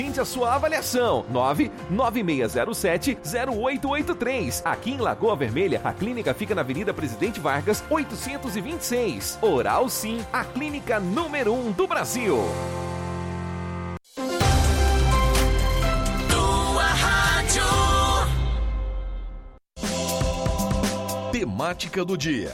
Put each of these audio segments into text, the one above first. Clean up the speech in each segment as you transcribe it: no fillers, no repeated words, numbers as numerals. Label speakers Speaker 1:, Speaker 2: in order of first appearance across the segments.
Speaker 1: A sua avaliação, 99607-0883. Aqui em Lagoa Vermelha, a clínica fica na Avenida Presidente Vargas, 826. Oral Sim, a clínica número 1 do Brasil.
Speaker 2: Tua rádio.
Speaker 3: Temática do dia.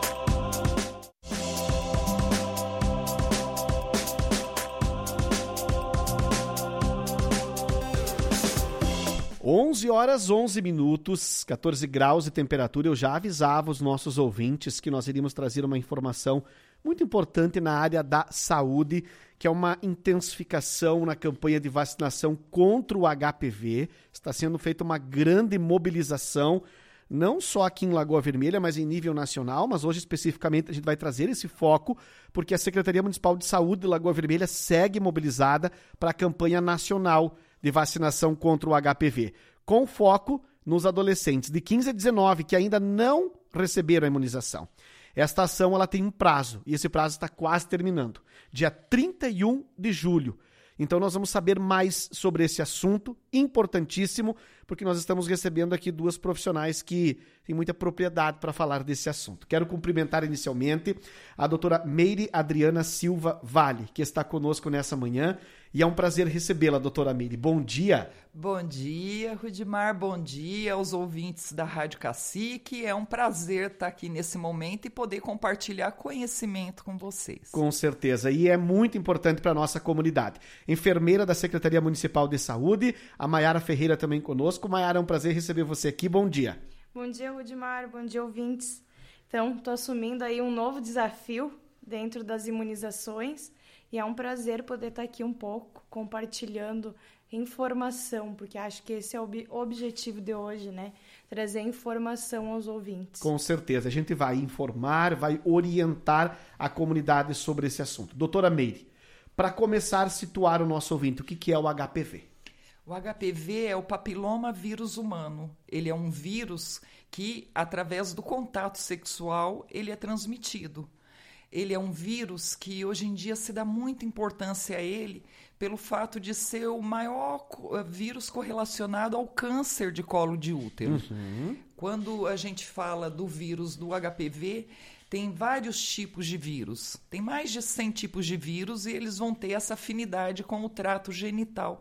Speaker 4: Horas 11 minutos, 14 graus de temperatura. Eu já avisava os nossos ouvintes que nós iríamos trazer uma informação muito importante na área da saúde, que é uma intensificação na campanha de vacinação contra o HPV. Está sendo feita uma grande mobilização, não só aqui em Lagoa Vermelha, mas em nível nacional. Mas hoje, especificamente, a gente vai trazer esse foco, porque a Secretaria Municipal de Saúde de Lagoa Vermelha segue mobilizada para a campanha nacional de vacinação contra o HPV, com foco nos adolescentes de 15 a 19 que ainda não receberam a imunização. Esta ação ela tem um prazo, e esse prazo está quase terminando, dia 31 de julho. Então nós vamos saber mais sobre esse assunto, importantíssimo, porque nós estamos recebendo aqui duas profissionais que têm muita propriedade para falar desse assunto. Quero cumprimentar inicialmente a doutora Meire Adriana Silva Vale, que está conosco nessa manhã, e é um prazer recebê-la, doutora Meire. Bom dia.
Speaker 5: Bom dia, Rudimar. Bom dia aos ouvintes da Rádio Cacique. É um prazer estar aqui nesse momento e poder compartilhar conhecimento com vocês.
Speaker 4: Com certeza. E é muito importante para a nossa comunidade. Enfermeira da Secretaria Municipal de Saúde, a Maiara Ferreira também conosco. Maiara, é um prazer receber você aqui. Bom dia.
Speaker 6: Bom dia, Rudimar. Bom dia, ouvintes. Então, estou assumindo aí um novo desafio dentro das imunizações. E é um prazer poder estar aqui um pouco compartilhando informação, porque acho que esse é o objetivo de hoje, né? Trazer informação aos ouvintes.
Speaker 4: Com certeza. A gente vai informar, vai orientar a comunidade sobre esse assunto. Doutora Meire, para começar a situar o nosso ouvinte, o que é o HPV?
Speaker 5: O HPV é o papiloma vírus humano. Ele é um vírus que, através do contato sexual, ele é transmitido. Ele é um vírus que hoje em dia se dá muita importância a ele pelo fato de ser o maior vírus correlacionado ao câncer de colo de útero. Quando a gente fala do vírus do HPV, tem vários tipos de vírus. Tem mais de 100 tipos de vírus e eles vão ter essa afinidade com o trato genital.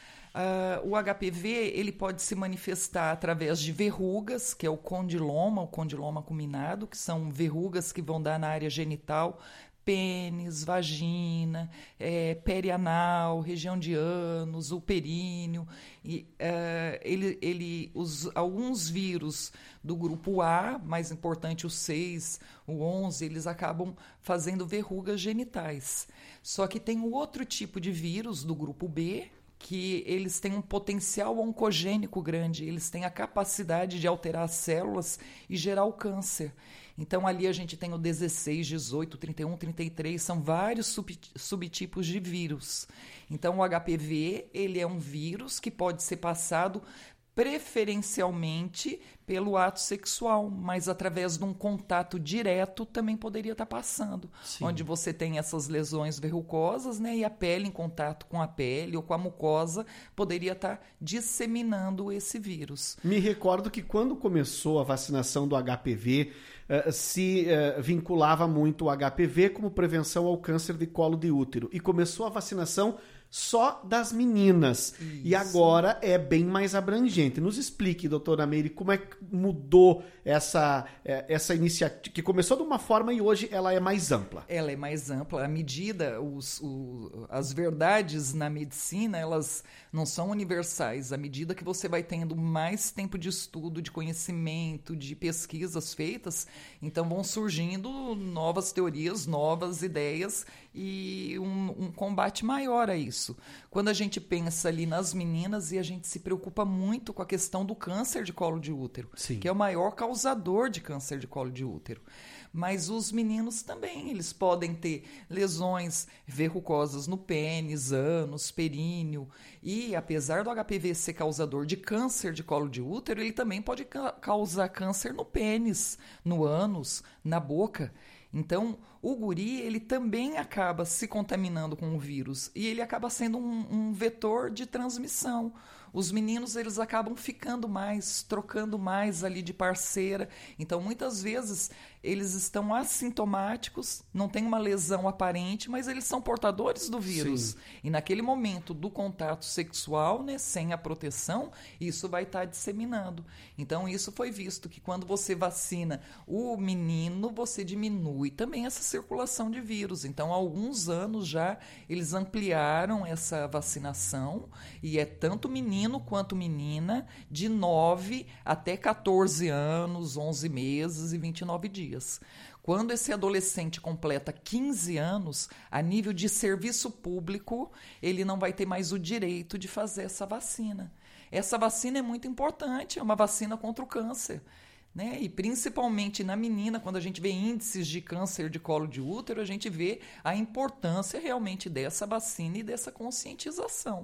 Speaker 5: O HPV ele pode se manifestar através de verrugas, que é o condiloma culminado, que são verrugas que vão dar na área genital, pênis, vagina, perianal, região de ânus, o períneo. E, alguns vírus do grupo A, mais importante o 6, o 11, eles acabam fazendo verrugas genitais. Só que tem um outro tipo de vírus do grupo B, que eles têm um potencial oncogênico grande, eles têm a capacidade de alterar as células e gerar o câncer. Então, ali a gente tem o 16, 18, 31, 33, são vários subtipos de vírus. Então, o HPV, ele é um vírus que pode ser passado preferencialmente pelo ato sexual, mas através de um contato direto também poderia estar passando. Sim. Onde você tem essas lesões verrucosas, né, e a pele em contato com a pele ou com a mucosa poderia estar disseminando esse vírus.
Speaker 4: Me recordo que quando começou a vacinação do HPV, se vinculava muito o HPV como prevenção ao câncer de colo de útero, e começou a vacinação só das meninas. Isso. E agora é bem mais abrangente. Nos explique, doutora Meire, como é que mudou essa iniciativa, que começou de uma forma e hoje ela é mais ampla.
Speaker 5: Ela é mais ampla. À medida, as verdades na medicina, elas não são universais. À medida que você vai tendo mais tempo de estudo, de conhecimento, de pesquisas feitas, então vão surgindo novas teorias, novas ideias e um combate maior a isso. Quando a gente pensa ali nas meninas e a gente se preocupa muito com a questão do câncer de colo de útero, Sim. que é o maior causador de câncer de colo de útero. Mas os meninos também, eles podem ter lesões verrucosas no pênis, ânus, períneo. E apesar do HPV ser causador de câncer de colo de útero, ele também pode causar câncer no pênis, no ânus, na boca. Então, o guri, ele também acaba se contaminando com o vírus e ele acaba sendo um vetor de transmissão. Os meninos, eles acabam ficando mais, trocando mais ali de parceira. Então, muitas vezes, eles estão assintomáticos, não tem uma lesão aparente, mas eles são portadores do vírus.
Speaker 4: Sim.
Speaker 5: E naquele momento do contato sexual, né, sem a proteção, isso vai estar disseminando. Então, isso foi visto que quando você vacina o menino, você diminui também essa circulação de vírus. Então, há alguns anos já, eles ampliaram essa vacinação e é tanto menino quanto menina, de 9 até 14 anos, 11 meses e 29 dias. Quando esse adolescente completa 15 anos, a nível de serviço público, ele não vai ter mais o direito de fazer essa vacina. Essa vacina é muito importante, é uma vacina contra o câncer. Né? E principalmente na menina, quando a gente vê índices de câncer de colo de útero, a gente vê a importância realmente dessa vacina e dessa conscientização.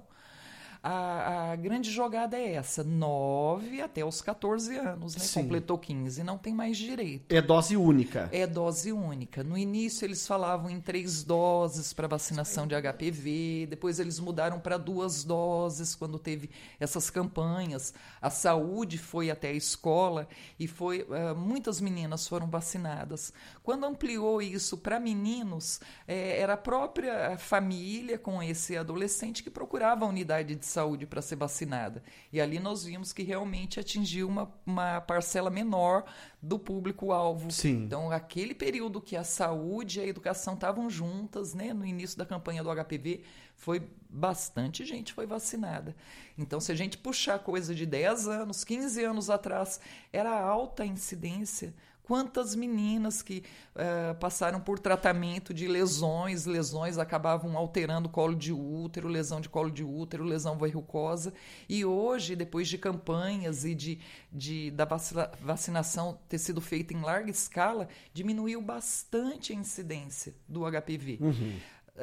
Speaker 5: A grande jogada é essa, 9 até os 14 anos, né?
Speaker 4: Sim.
Speaker 5: Completou 15, não tem mais direito.
Speaker 4: É dose única.
Speaker 5: É dose única. No início eles falavam em 3 doses para vacinação de HPV, depois eles mudaram para 2 doses quando teve essas campanhas. A saúde foi até a escola e muitas meninas foram vacinadas. Quando ampliou isso para meninos, era a própria família com esse adolescente que procurava a unidade de saúde para ser vacinada. E ali nós vimos que realmente atingiu uma parcela menor do público-alvo.
Speaker 4: Sim.
Speaker 5: Então, aquele período que a saúde e a educação estavam juntas, né, no início da campanha do HPV, bastante gente foi vacinada. Então, se a gente puxar coisa de 10 anos, 15 anos atrás, era alta a incidência. Quantas meninas que passaram por tratamento de lesões acabavam alterando o colo de útero, lesão de colo de útero, lesão verrucosa. E hoje, depois de campanhas e da vacinação ter sido feita em larga escala, diminuiu bastante a incidência do HPV.
Speaker 4: Uhum.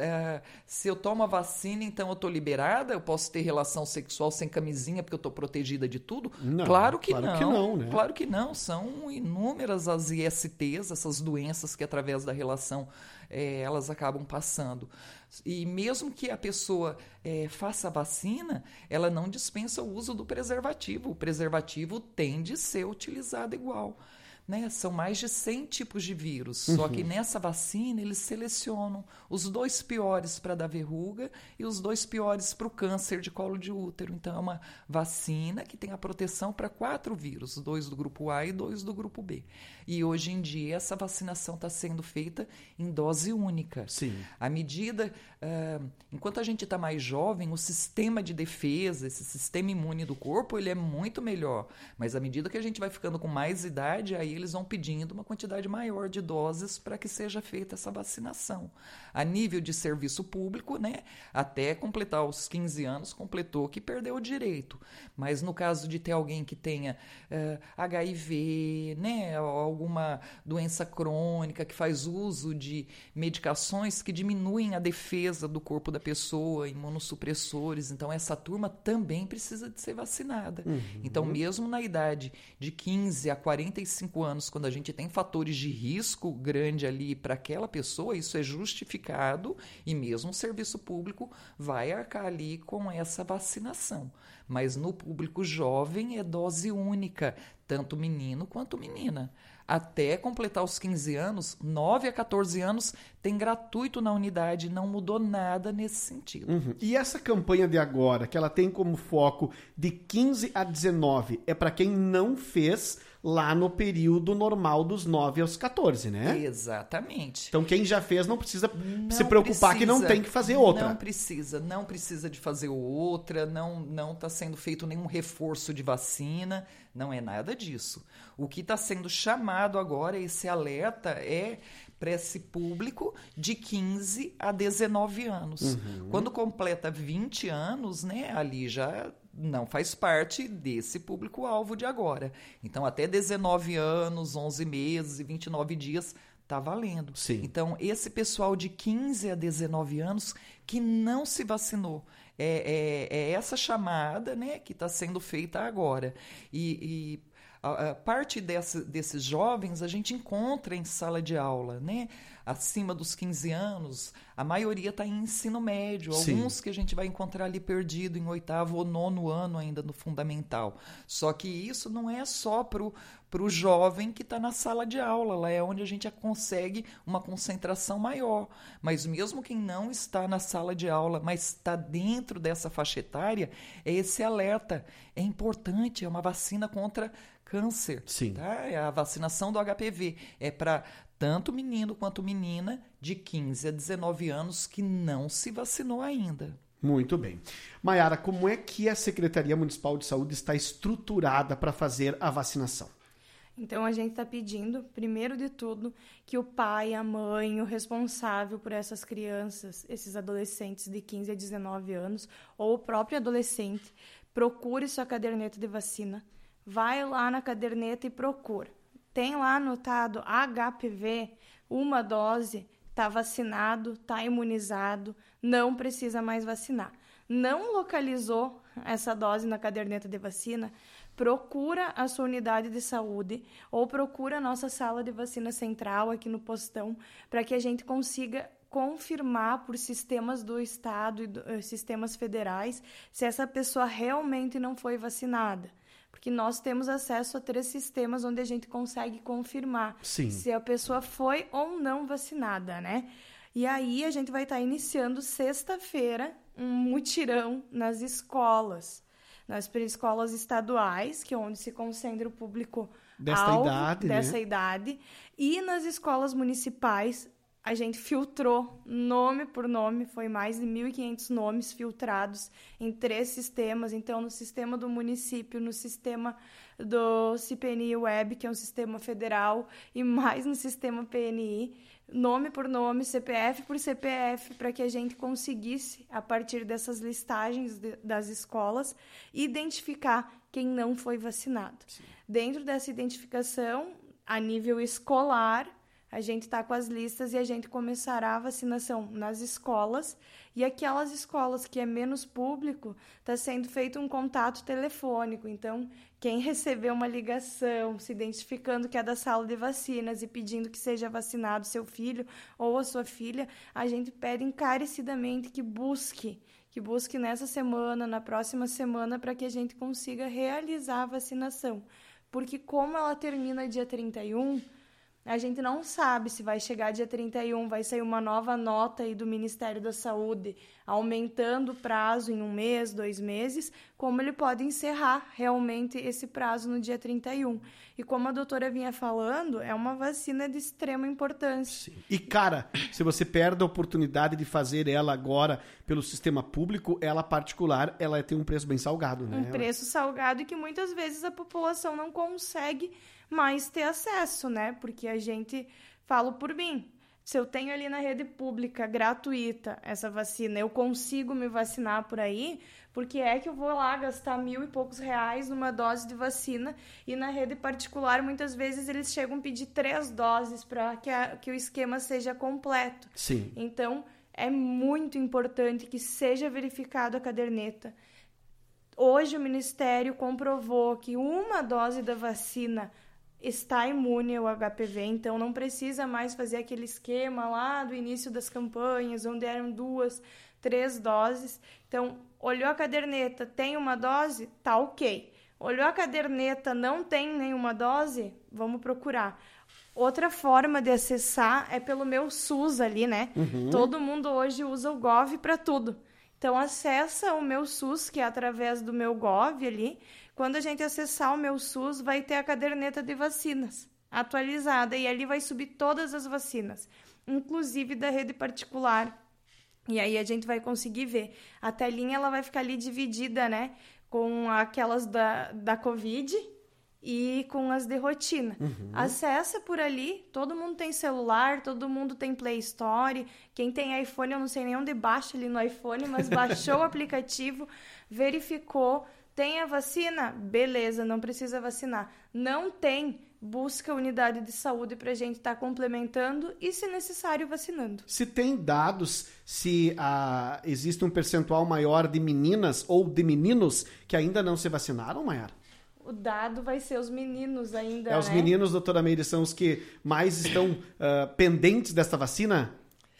Speaker 5: Se eu tomo a vacina, então eu estou liberada? Eu posso ter relação sexual sem camisinha porque eu estou protegida de tudo?
Speaker 4: Não,
Speaker 5: claro que
Speaker 4: claro
Speaker 5: não.
Speaker 4: que não, né?
Speaker 5: Claro que não. São inúmeras as ISTs, essas doenças que através da relação elas acabam passando. E mesmo que a pessoa faça a vacina, ela não dispensa o uso do preservativo. O preservativo tem de ser utilizado igual. Né? São mais de 100 tipos de vírus, só que nessa vacina eles selecionam os 2 piores para dar verruga e os 2 piores para o câncer de colo de útero. Então é uma vacina que tem a proteção para 4 vírus, 2 do grupo A e 2 do grupo B. E hoje em dia essa vacinação está sendo feita em dose única.
Speaker 4: Sim.
Speaker 5: À medida, enquanto a gente está mais jovem, o sistema de defesa, esse sistema imune do corpo, ele é muito melhor. Mas à medida que a gente vai ficando com mais idade, aí eles vão pedindo uma quantidade maior de doses para que seja feita essa vacinação. A nível de serviço público, né, até completar os 15 anos, completou que perdeu o direito. Mas no caso de ter alguém que tenha HIV, né, alguma doença crônica, que faz uso de medicações que diminuem a defesa do corpo da pessoa, imunossupressores, então essa turma também precisa de ser vacinada. Então, mesmo na idade de 15 a 45 anos, quando a gente tem fatores de risco grande ali para aquela pessoa, isso é justificado e mesmo o serviço público vai arcar ali com essa vacinação. Mas no público jovem é dose única, tanto menino quanto menina. Até completar os 15 anos, 9 a 14 anos, tem gratuito na unidade, não mudou nada nesse sentido.
Speaker 4: E essa campanha de agora, que ela tem como foco de 15 a 19, é para quem não fez lá no período normal dos 9 aos 14, né?
Speaker 5: Exatamente.
Speaker 4: Então quem já fez não precisa se preocupar que não tem que fazer outra.
Speaker 5: Não precisa de fazer outra, não está sendo feito nenhum reforço de vacina, não é nada disso. O que está sendo chamado agora, esse alerta, é para esse público de 15 a 19 anos. Quando completa 20 anos, né, ali já não faz parte desse público-alvo de agora. Então, até 19 anos, 11 meses e 29 dias, está valendo.
Speaker 4: Sim.
Speaker 5: Então, esse pessoal de 15 a 19 anos que não se vacinou, é essa chamada, né, que está sendo feita agora. E Parte desses jovens a gente encontra em sala de aula, né? Acima dos 15 anos, a maioria está em ensino médio,
Speaker 4: Sim.
Speaker 5: alguns que a gente vai encontrar ali perdido em 8º ou 9º ano ainda no fundamental. Só que isso não é só para o jovem que está na sala de aula, lá é onde a gente consegue uma concentração maior. Mas mesmo quem não está na sala de aula, mas está dentro dessa faixa etária, é esse alerta. É importante, é uma vacina contra câncer.
Speaker 4: Sim.
Speaker 5: Tá? É a vacinação do HPV. É para tanto menino quanto menina de 15 a 19 anos que não se vacinou ainda.
Speaker 4: Muito bem. Maiara, como é que a Secretaria Municipal de Saúde está estruturada para fazer a vacinação?
Speaker 6: Então, a gente está pedindo, primeiro de tudo, que o pai, a mãe, o responsável por essas crianças, esses adolescentes de 15 a 19 anos, ou o próprio adolescente, procure sua caderneta de vacina. Vai lá na caderneta e procura. Tem lá anotado HPV, uma dose, está vacinado, está imunizado, não precisa mais vacinar. Não localizou essa dose na caderneta de vacina, procura a sua unidade de saúde ou procura a nossa sala de vacina central aqui no postão para que a gente consiga confirmar por sistemas do Estado e sistemas federais se essa pessoa realmente não foi vacinada. Porque nós temos acesso a 3 sistemas onde a gente consegue confirmar
Speaker 4: Sim.
Speaker 6: se a pessoa foi ou não vacinada, né? E aí a gente vai estar iniciando sexta-feira um mutirão nas escolas estaduais, que é onde se concentra o público dessa idade, e nas escolas municipais. A gente filtrou nome por nome, foi mais de 1.500 nomes filtrados em 3 sistemas. Então, no sistema do município, no sistema do CPNI Web, que é um sistema federal, e mais no sistema PNI, nome por nome, CPF por CPF, para que a gente conseguisse, a partir dessas listagens das escolas, identificar quem não foi vacinado. Sim. Dentro dessa identificação, a nível escolar, a gente está com as listas e a gente começará a vacinação nas escolas. E aquelas escolas que é menos público, está sendo feito um contato telefônico. Então, quem recebeu uma ligação se identificando que é da sala de vacinas e pedindo que seja vacinado seu filho ou a sua filha, a gente pede encarecidamente que busque nessa semana, na próxima semana, para que a gente consiga realizar a vacinação. Porque como ela termina dia 31... a gente não sabe se vai chegar dia 31, vai sair uma nova nota aí do Ministério da Saúde, aumentando o prazo em 1 mês, 2 meses, como ele pode encerrar realmente esse prazo no dia 31. E como a doutora vinha falando, é uma vacina de extrema importância.
Speaker 4: Sim. E, cara, se você perde a oportunidade de fazer ela agora pelo sistema público, ela particular, ela tem um preço bem salgado, né?
Speaker 6: Um preço salgado e que muitas vezes a população não consegue mais ter acesso, né? Porque a gente, falo por mim, se eu tenho ali na rede pública gratuita essa vacina, eu consigo me vacinar por aí, porque é que eu vou lá gastar R$1.000 e poucos numa dose de vacina, e na rede particular muitas vezes eles chegam a pedir 3 doses para que o esquema seja completo.
Speaker 4: Sim.
Speaker 6: Então é muito importante que seja verificado a caderneta. Hoje o Ministério comprovou que uma dose da vacina está imune ao HPV, então não precisa mais fazer aquele esquema lá do início das campanhas, onde eram 2, 3 doses. Então, olhou a caderneta, tem uma dose? Tá ok. Olhou a caderneta, não tem nenhuma dose? Vamos procurar. Outra forma de acessar é pelo meu SUS ali, né? Uhum. Todo mundo hoje usa o Gov para tudo. Então, acessa o meu SUS, que é através do meu Gov ali. Quando a gente acessar o meu SUS, vai ter a caderneta de vacinas atualizada. E ali vai subir todas as vacinas, inclusive da rede particular. E aí a gente vai conseguir ver. A telinha ela vai ficar ali dividida, né? Com aquelas da Covid e com as de rotina. Uhum. Acessa por ali, todo mundo tem celular, todo mundo tem Play Store. Quem tem iPhone, eu não sei nem onde baixa ali no iPhone, mas baixou o aplicativo, verificou, tem a vacina? Beleza, não precisa vacinar. Não tem, busca a unidade de saúde para a gente estar complementando e, se necessário, vacinando.
Speaker 4: Se tem dados, se existe um percentual maior de meninas ou de meninos que ainda não se vacinaram, Maiara?
Speaker 6: o dado vai ser os meninos ainda,
Speaker 4: Os meninos, doutora Meire, são os que mais estão pendentes desta vacina?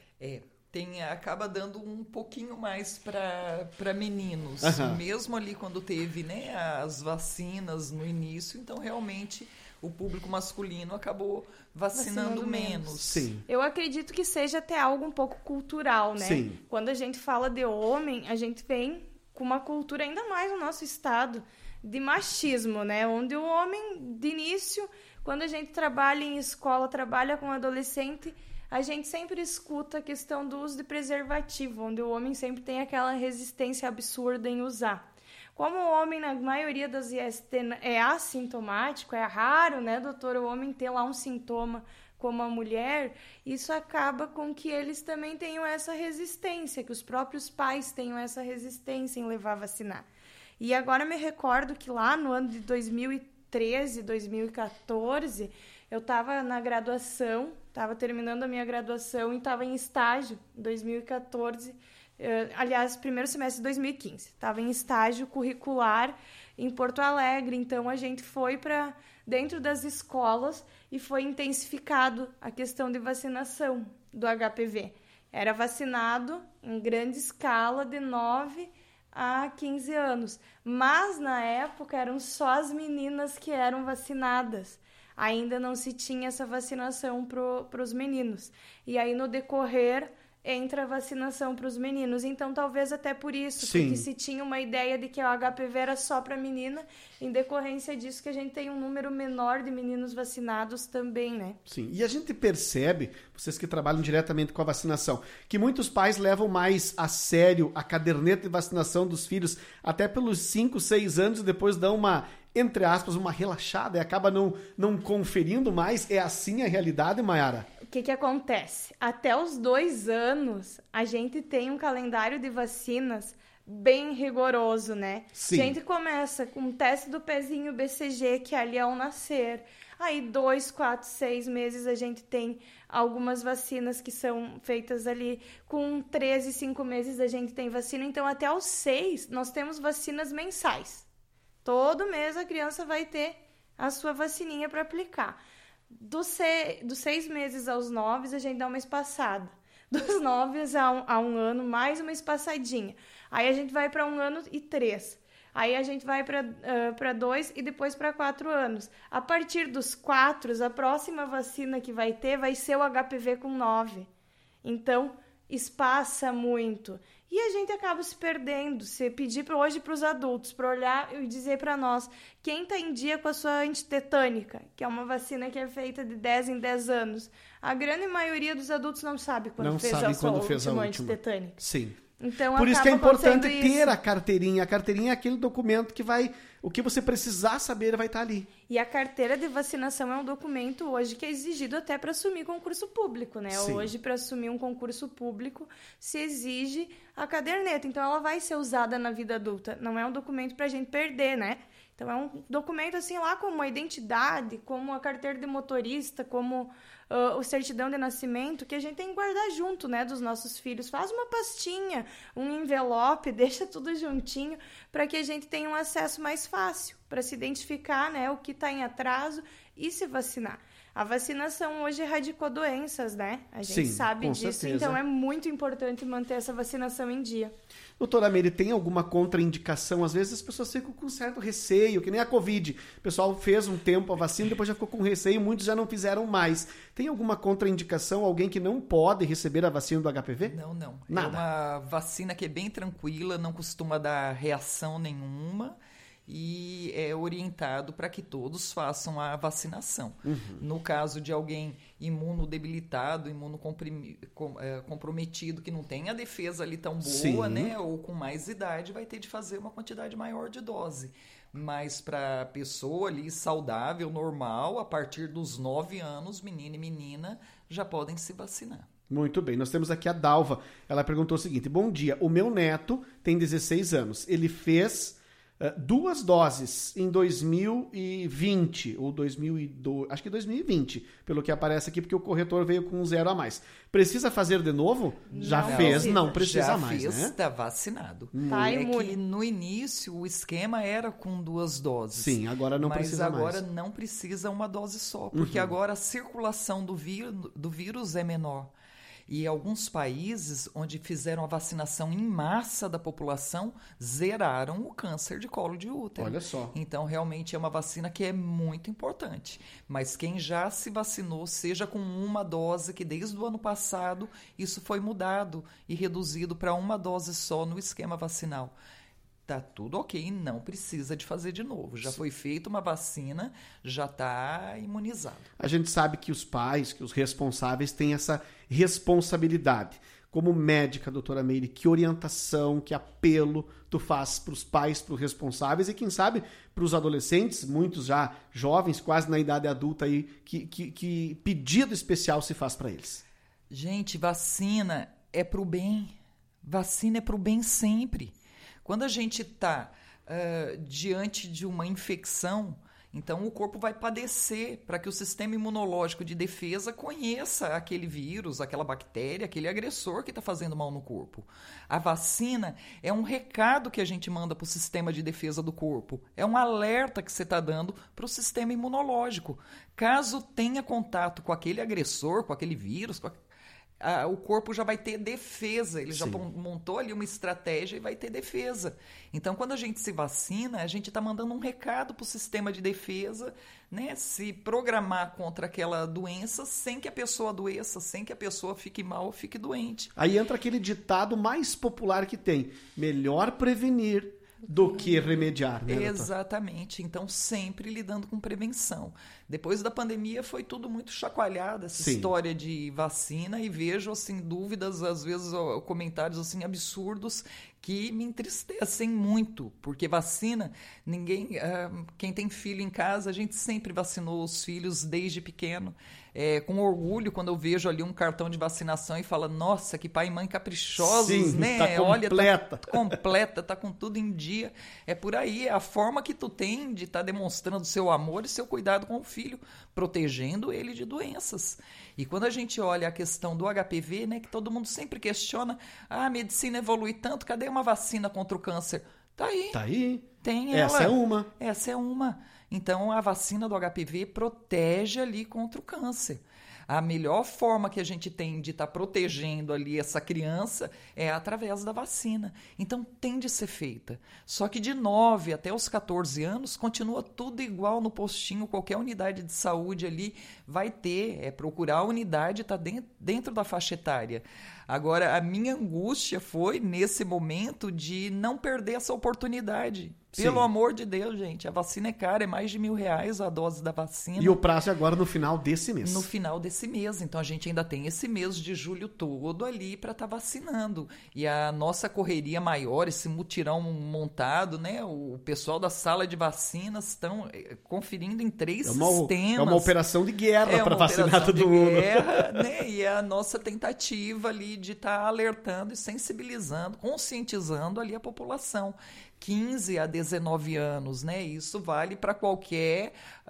Speaker 5: Acaba dando um pouquinho mais para meninos, mesmo ali quando teve, né, as vacinas no início, então realmente o público masculino acabou vacinando menos.
Speaker 4: Sim.
Speaker 6: Eu acredito que seja até algo um pouco cultural, né?
Speaker 4: Sim.
Speaker 6: Quando a gente fala de homem, a gente vem com uma cultura ainda mais no nosso estado de machismo, né? Onde o homem, de início, quando a gente trabalha em escola, trabalha com adolescente, a gente sempre escuta a questão do uso de preservativo, onde o homem sempre tem aquela resistência absurda em usar. Como o homem, na maioria das IST, é assintomático, é raro, né, doutor, o homem ter lá um sintoma como a mulher, isso acaba com que eles também tenham essa resistência, que os próprios pais tenham essa resistência em levar a vacinar. E agora me recordo que lá no ano de 2013, 2014, eu estava na graduação, estava terminando a minha graduação e estava em estágio em 2014, aliás, primeiro semestre de 2015. Estava em estágio curricular em Porto Alegre, então a gente foi para dentro das escolas e foi intensificado a questão de vacinação do HPV. Era vacinado em grande escala de 9 a 15 anos, mas na época eram só as meninas que eram vacinadas. Ainda não se tinha essa vacinação para os meninos. E aí, no decorrer, entra a vacinação para os meninos. Então, talvez até por isso,
Speaker 4: Sim.
Speaker 6: porque se tinha uma ideia de que o HPV era só para menina, em decorrência disso que a gente tem um número menor de meninos vacinados também, né?
Speaker 4: Sim, e a gente percebe, vocês que trabalham diretamente com a vacinação, que muitos pais levam mais a sério a caderneta de vacinação dos filhos, até pelos 5, 6 anos, e depois dão uma, entre aspas, uma relaxada e acaba não conferindo mais. É assim a realidade, Mayara?
Speaker 6: O que acontece? Até os 2 anos, a gente tem um calendário de vacinas bem rigoroso, né?
Speaker 4: Sim.
Speaker 6: A gente começa com o teste do pezinho BCG, que é ali ao nascer. Aí, 2, 4, 6 meses, a gente tem algumas vacinas que são feitas ali. Com 13, 5 meses, a gente tem vacina. Então, até os 6, nós temos vacinas mensais. Todo mês a criança vai ter a sua vacininha para aplicar. Dos 6 meses aos 9, a gente dá uma espaçada. Dos 9 a um ano, mais uma espaçadinha. Aí a gente vai para 1 ano e 3. Aí a gente vai para 2 e depois para 4 anos. A partir dos 4, a próxima vacina que vai ter vai ser o HPV com 9. Então, espaça muito. E a gente acaba se perdendo. Se pedir hoje para os adultos, para olhar e dizer para nós, quem está em dia com a sua antitetânica, que é uma vacina que é feita de 10 em 10 anos, a grande maioria dos adultos não sabe quando fez a sua última antitetânica.
Speaker 4: Sim.
Speaker 6: Então,
Speaker 4: por isso que é importante ter
Speaker 6: isso.
Speaker 4: a carteirinha. A carteirinha é aquele documento que vai... O que você precisar saber vai estar ali.
Speaker 6: E a carteira de vacinação é um documento hoje que é exigido até para assumir concurso público, né?
Speaker 4: Sim.
Speaker 6: Hoje, para assumir um concurso público, se exige a caderneta. Então, ela vai ser usada na vida adulta. Não é um documento para a gente perder, né? Então, é um documento assim lá como a identidade, como a carteira de motorista, como o certidão de nascimento, que a gente tem que guardar junto, né, dos nossos filhos. Faz uma pastinha, um envelope, deixa tudo juntinho, para que a gente tenha um acesso mais fácil, para se identificar, né, o que está em atraso e se vacinar. A vacinação hoje erradicou doenças, né? A gente sabe disso,
Speaker 4: certeza.
Speaker 6: Então é muito importante manter essa vacinação em dia.
Speaker 4: Doutora Meire, tem alguma contraindicação? Às vezes as pessoas ficam com certo receio, que nem a Covid. O pessoal fez um tempo a vacina, depois já ficou com receio, muitos já não fizeram mais. Tem alguma contraindicação? Alguém que não pode receber a vacina do HPV?
Speaker 5: Não.
Speaker 4: Nada.
Speaker 5: É uma vacina que é bem tranquila, não costuma dar reação nenhuma. E é orientado para que todos façam a vacinação. No caso de alguém imunodebilitado, comprometido, que não tem a defesa ali tão boa, né, ou com mais idade, vai ter de fazer uma quantidade maior de dose. Mas para pessoa ali saudável, normal, a partir dos 9 anos, menino e menina já podem se vacinar.
Speaker 4: Muito bem, nós temos aqui a Dalva. Ela perguntou o seguinte: bom dia, o meu neto tem 16 anos. Ele fez 2 doses em 2020, ou 2002, acho que 2020, pelo que aparece aqui, porque o corretor veio com 0 a mais. Precisa fazer de novo? Já fez, não precisa mais,
Speaker 5: já fez,
Speaker 4: né?
Speaker 5: está vacinado.
Speaker 6: Tá
Speaker 5: É
Speaker 6: imune.
Speaker 5: que no início o esquema era com 2 doses.
Speaker 4: Sim, agora não precisa mais.
Speaker 5: Mas agora não precisa uma dose só, porque agora a circulação do vírus é menor. E alguns países onde fizeram a vacinação em massa da população zeraram o câncer de colo de útero.
Speaker 4: Olha só.
Speaker 5: Então, realmente é uma vacina que é muito importante. Mas quem já se vacinou, seja com uma dose, que desde o ano passado isso foi mudado e reduzido para uma dose só no esquema vacinal. Tá tudo ok, não precisa de fazer de novo. Já foi feita uma vacina, já está imunizado.
Speaker 4: A gente sabe que os pais, que os responsáveis têm essa responsabilidade. Como médica, doutora Meire, que orientação, que apelo tu faz para os pais, para os responsáveis e, quem sabe, para os adolescentes, muitos já jovens, quase na idade adulta, aí, que pedido especial se faz para eles?
Speaker 5: Gente, vacina é para o bem. Vacina é para o bem sempre. Quando a gente está diante de uma infecção, então o corpo vai padecer para que o sistema imunológico de defesa conheça aquele vírus, aquela bactéria, aquele agressor que está fazendo mal no corpo. A vacina é um recado que a gente manda para o sistema de defesa do corpo. É um alerta que você está dando para o sistema imunológico. Caso tenha contato com aquele agressor, com aquele vírus, o corpo já vai ter defesa, ele já montou ali uma estratégia e vai ter defesa. Então, quando a gente se vacina, a gente está mandando um recado para o sistema de defesa, né, se programar contra aquela doença sem que a pessoa adoeça, sem que a pessoa fique mal ou fique doente.
Speaker 4: Aí entra aquele ditado mais popular que tem: melhor prevenir do que remediar, né, doutor?
Speaker 5: Exatamente. Então, sempre lidando com prevenção. Depois da pandemia foi tudo muito chacoalhado, essa história de vacina, e vejo assim dúvidas, às vezes comentários assim absurdos que me entristecem muito, porque vacina, quem tem filho em casa, a gente sempre vacinou os filhos desde pequeno. Com orgulho quando eu vejo ali um cartão de vacinação e falo, nossa, que pai e mãe caprichosos, né?
Speaker 4: Tá completa.
Speaker 5: Olha, tá completa, tá com tudo em dia. É por aí, é a forma que tu tem de estar demonstrando seu amor e seu cuidado com o filho, protegendo ele de doenças. E quando a gente olha a questão do HPV, né, que todo mundo sempre questiona, a medicina evolui tanto, cadê uma vacina contra o câncer? Tá aí.
Speaker 4: Tá aí.
Speaker 5: Tem ela.
Speaker 4: Essa é uma.
Speaker 5: Então, a vacina do HPV protege ali contra o câncer. A melhor forma que a gente tem de estar protegendo ali essa criança é através da vacina. Então, tem de ser feita. Só que de 9 até os 14 anos, continua tudo igual no postinho. Qualquer unidade de saúde ali vai ter. É procurar a unidade e estar dentro da faixa etária. Agora, a minha angústia foi, nesse momento, de não perder essa oportunidade. Pelo amor de Deus, gente, a vacina é cara, é mais de R$1.000 a dose da vacina.
Speaker 4: E o prazo é agora no final desse mês.
Speaker 5: No final desse mês. Então, a gente ainda tem esse mês de julho todo ali para estar vacinando. E a nossa correria maior, esse mutirão montado, né? O pessoal da sala de vacinas estão conferindo em 3 sistemas.
Speaker 4: É uma operação de guerra para vacinar todo mundo.
Speaker 5: Né? E é a nossa tentativa ali de estar alertando e sensibilizando, conscientizando ali a população. 15 a 19 anos, né? Isso vale para qualquer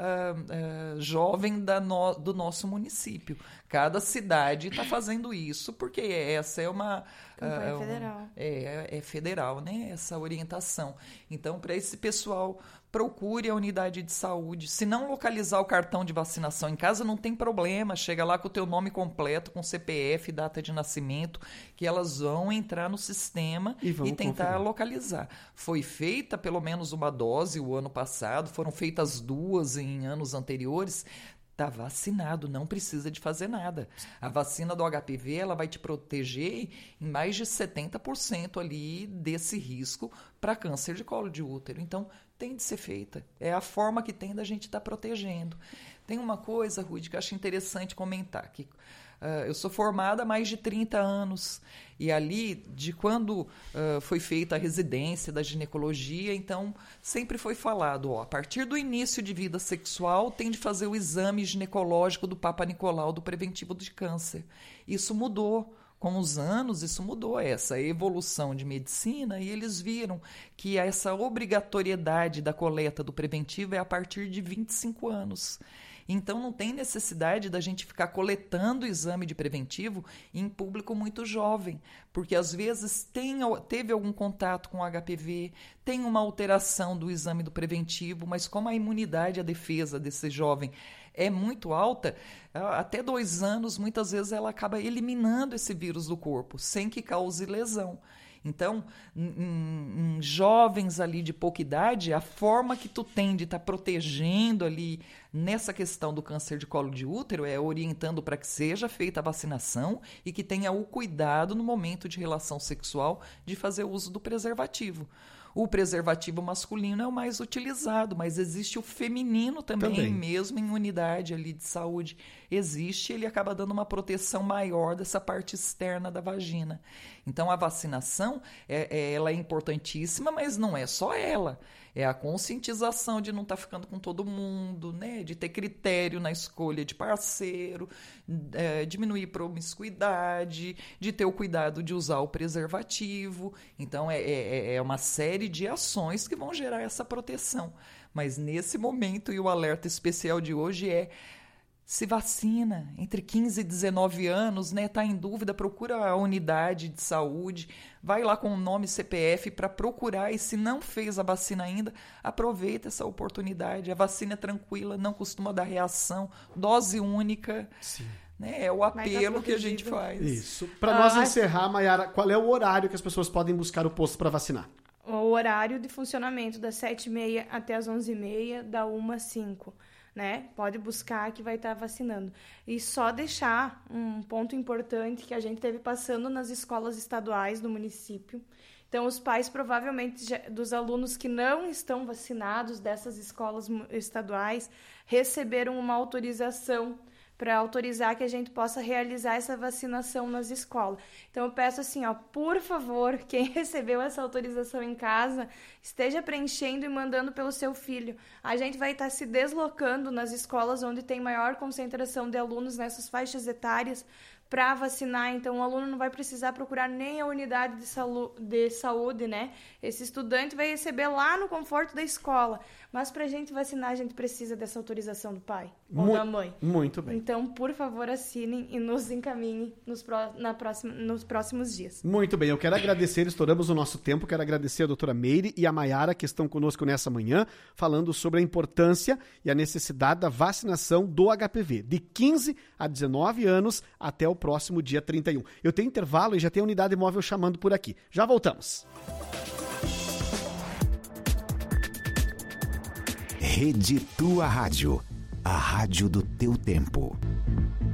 Speaker 5: jovem do nosso município. Cada cidade está fazendo isso, porque essa é uma...
Speaker 6: Campanha federal.
Speaker 5: É federal, né? Essa orientação. Então, para esse pessoal, procure a unidade de saúde. Se não localizar o cartão de vacinação em casa, não tem problema. Chega lá com o teu nome completo, com CPF, data de nascimento, que elas vão entrar no sistema e tentar conferir. Localizar. Foi feita pelo menos uma dose o ano passado, foram feitas 2 em anos anteriores. Está vacinado, não precisa de fazer nada. A vacina do HPV, ela vai te proteger em mais de 70% ali desse risco para câncer de colo de útero. Então, tem de ser feita. É a forma que tem da gente estar protegendo. Tem uma coisa, Rudy, que eu acho interessante comentar, que eu sou formada há mais de 30 anos e ali, de quando foi feita a residência da ginecologia, então sempre foi falado, a partir do início de vida sexual tem de fazer o exame ginecológico do Papa Nicolau do preventivo de câncer. Isso mudou Com os anos, isso mudou, essa evolução de medicina, e eles viram que essa obrigatoriedade da coleta do preventivo é a partir de 25 anos. Então, não tem necessidade da gente ficar coletando o exame de preventivo em público muito jovem, porque às vezes teve algum contato com o HPV, tem uma alteração do exame do preventivo, mas como a imunidade, a defesa desse jovem é muito alta, até 2 anos, muitas vezes ela acaba eliminando esse vírus do corpo, sem que cause lesão. Então, em jovens ali de pouca idade, a forma que tu tem de estar protegendo ali nessa questão do câncer de colo de útero é orientando para que seja feita a vacinação e que tenha o cuidado no momento de relação sexual de fazer uso do preservativo. O preservativo masculino é o mais utilizado, mas existe o feminino também. Mesmo em unidade ali de saúde. Existe, ele acaba dando uma proteção maior dessa parte externa da vagina. Então, a vacinação, ela é importantíssima, mas não é só ela. É a conscientização de não estar ficando com todo mundo, né? De ter critério na escolha de parceiro, diminuir promiscuidade, de ter o cuidado de usar o preservativo. Então, é uma série de ações que vão gerar essa proteção. Mas nesse momento, e o alerta especial de hoje se vacina, entre 15 e 19 anos, né? Tá em dúvida, procura a unidade de saúde, vai lá com o nome CPF para procurar, e se não fez a vacina ainda, aproveita essa oportunidade. A vacina é tranquila, não costuma dar reação, dose única.
Speaker 4: Sim.
Speaker 5: Né? É o apelo que a gente faz.
Speaker 4: Isso. Para nós encerrar, Mayara, qual é o horário que as pessoas podem buscar o posto para vacinar?
Speaker 6: O horário de funcionamento das 7h30 até as 11h30, da 1 às 5. Né? Pode buscar que vai estar vacinando. E só deixar um ponto importante que a gente teve passando nas escolas estaduais do município. Então, os pais, provavelmente, dos alunos que não estão vacinados dessas escolas estaduais, receberam uma autorização para autorizar que a gente possa realizar essa vacinação nas escolas. Então, eu peço assim, por favor, quem recebeu essa autorização em casa, esteja preenchendo e mandando pelo seu filho. A gente vai estar se deslocando nas escolas onde tem maior concentração de alunos nessas faixas etárias para vacinar, então o aluno não vai precisar procurar nem a unidade de saúde, né? Esse estudante vai receber lá no conforto da escola. Mas para a gente vacinar, a gente precisa dessa autorização do pai ou da mãe.
Speaker 4: Muito bem.
Speaker 6: Então, por favor, assinem e nos encaminhem nos próximos dias.
Speaker 4: Muito bem, eu quero agradecer, estouramos o nosso tempo, quero agradecer a doutora Meire e a Mayara que estão conosco nessa manhã, falando sobre a importância e a necessidade da vacinação do HPV, de 15 a 19 anos até o próximo dia 31. Eu tenho intervalo e já tem a unidade móvel chamando por aqui. Já voltamos.
Speaker 2: Rede Tua Rádio, a rádio do teu tempo.